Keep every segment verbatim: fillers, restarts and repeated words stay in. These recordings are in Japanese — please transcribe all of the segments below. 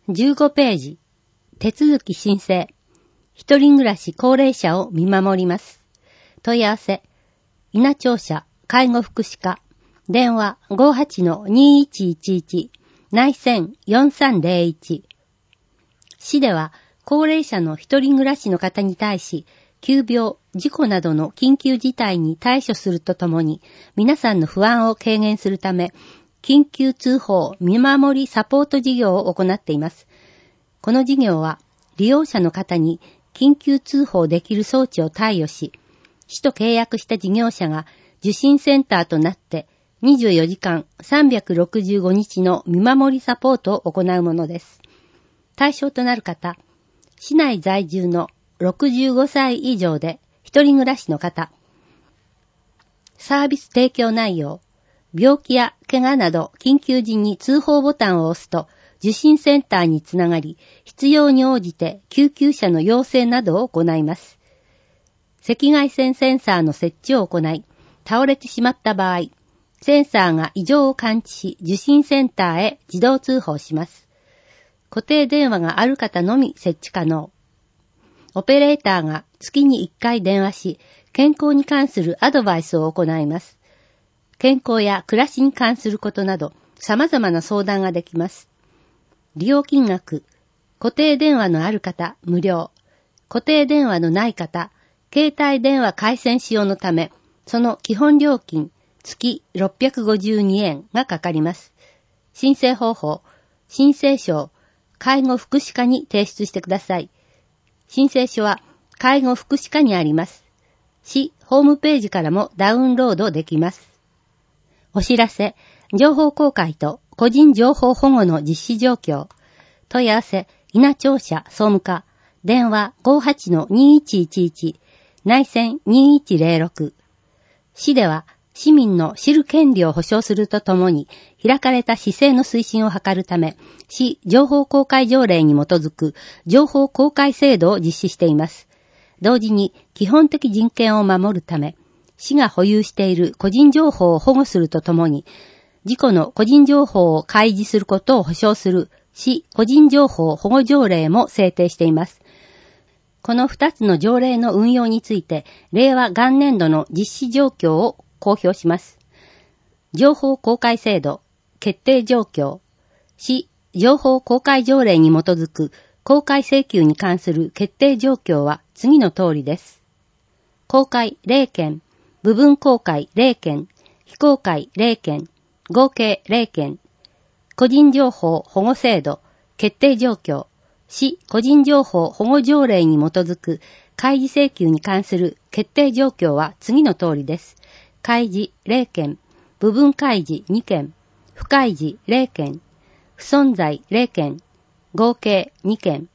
じゅうごページ。手続き申請。一人暮らし高齢者を見守ります。問い合わせ。稲町社介護福祉課。電話 ごーはちのにーいちいちいち 内線よんさんぜろいち。市では高齢者の一人暮らしの方に対し、急病、事故などの緊急事態に対処するとともに、皆さんの不安を軽減するため、緊急通報見守りサポート事業を行っています。この事業は、利用者の方に緊急通報できる装置を貸与し、市と契約した事業者が受診センターとなって、にじゅうよじかんさんびゃくろくじゅうごにちの見守りサポートを行うものです。対象となる方、市内在住のろくじゅうごさい以上で一人暮らしの方、サービス提供内容、病気や怪我など緊急時に通報ボタンを押すと受診センターにつながり、必要に応じて救急車の要請などを行います。赤外線センサーの設置を行い、倒れてしまった場合、センサーが異常を感知し、受診センターへ自動通報します。固定電話がある方のみ設置可能。オペレーターが月にいっかい電話し、健康に関するアドバイスを行います。健康や暮らしに関することなど、様々な相談ができます。利用金額、固定電話のある方、無料。固定電話のない方、携帯電話回線使用のため、その基本料金、月ろっぴゃくごじゅうにえんがかかります。申請方法、申請書を介護福祉課に提出してください。申請書は介護福祉課にあります。市ホームページからもダウンロードできます。お知らせ、情報公開と個人情報保護の実施状況。問い合わせ、稲町社総務課。電話 ごーはちのにーいちいちいち。内線にーいちぜろろく。市では市民の知る権利を保障するとともに、開かれた市政の推進を図るため、市情報公開条例に基づく情報公開制度を実施しています。同時に基本的人権を守るため、市が保有している個人情報を保護するとともに、自己の個人情報を開示することを保障する市個人情報保護条例も制定しています。この二つの条例の運用について、令和元年度の実施状況を公表します。情報公開制度、決定状況、市情報公開条例に基づく公開請求に関する決定状況は次の通りです。公開れいけん、部分公開れいけん、非公開れいけん、合計れいけん。個人情報保護制度、決定状況、市個人情報保護条例に基づく開示請求に関する決定状況は次の通りです。開示れいけん、部分開示にけん、不開示れいけん、不存在れいけん、合計にけん。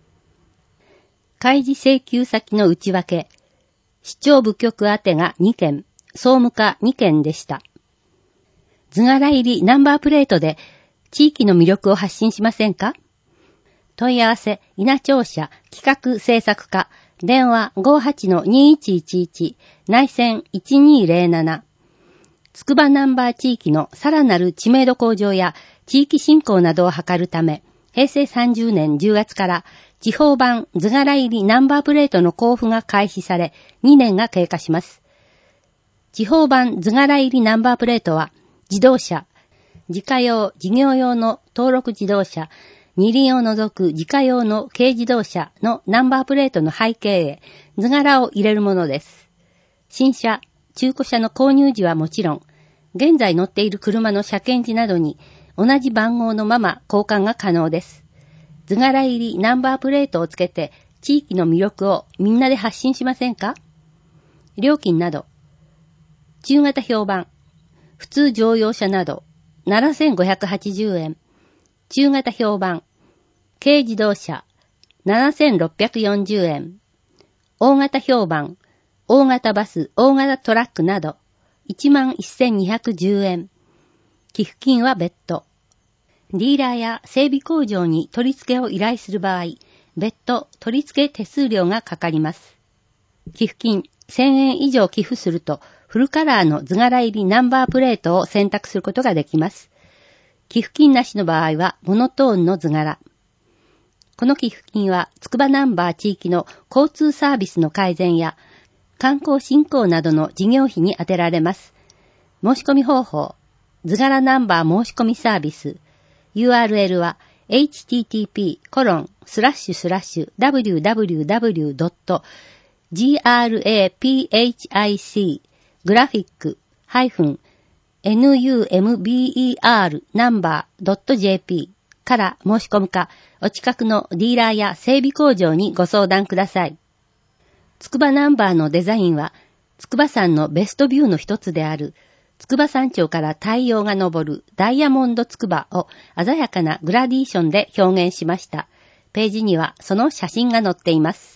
開示請求先の内訳、市長部局宛てがにけん、総務課にけんでした。図柄入りナンバープレートで地域の魅力を発信しませんか？問い合わせ、稲町社企画制作課、電話 ごーはちのにーいちいちいち、内線いちにーぜろなな。つくばナンバー地域のさらなる知名度向上や地域振興などを図るため、へいせいさんじゅうねんじゅうがつから地方版図柄入りナンバープレートの交付が開始され、にねんが経過します。地方版図柄入りナンバープレートは、自動車、自家用、事業用の登録自動車、二輪を除く自家用の軽自動車のナンバープレートの背景へ図柄を入れるものです。新車、中古車の購入時はもちろん、現在乗っている車の車検時などに同じ番号のまま交換が可能です。図柄入りナンバープレートをつけて地域の魅力をみんなで発信しませんか？料金など、中型評判、普通乗用車などななせんごひゃくはちじゅうえん、中型評判、軽自動車ななせんろっぴゃくよんじゅうえん、大型評判、大型バス、大型トラックなどいちまんせんにひゃくじゅうえん。寄付金は別途。ディーラーや整備工場に取り付けを依頼する場合、別途取り付け手数料がかかります。寄付金せんえん以上寄付すると、フルカラーの図柄入りナンバープレートを選択することができます。寄付金なしの場合はモノトーンの図柄。 この寄付金は、つくばナンバー地域の交通サービスの改善や、観光振興などの事業費に充てられます。申し込み方法、図柄ナンバー申し込みサービス。ユーアールエル は、エイチティーティーピーコロンスラッシュスラッシュダブリューダブリューダブリュードットジーアールエーピーエイチアイシー グラフィックハイフンナンバーナンバードットジェーピー から申し込むか、お近くのディーラーや整備工場にご相談ください。つくばナンバーのデザインは、筑波山のベストビューの一つである、筑波山頂から太陽が昇るダイヤモンド筑波を鮮やかなグラディーションで表現しました。ページにはその写真が載っています。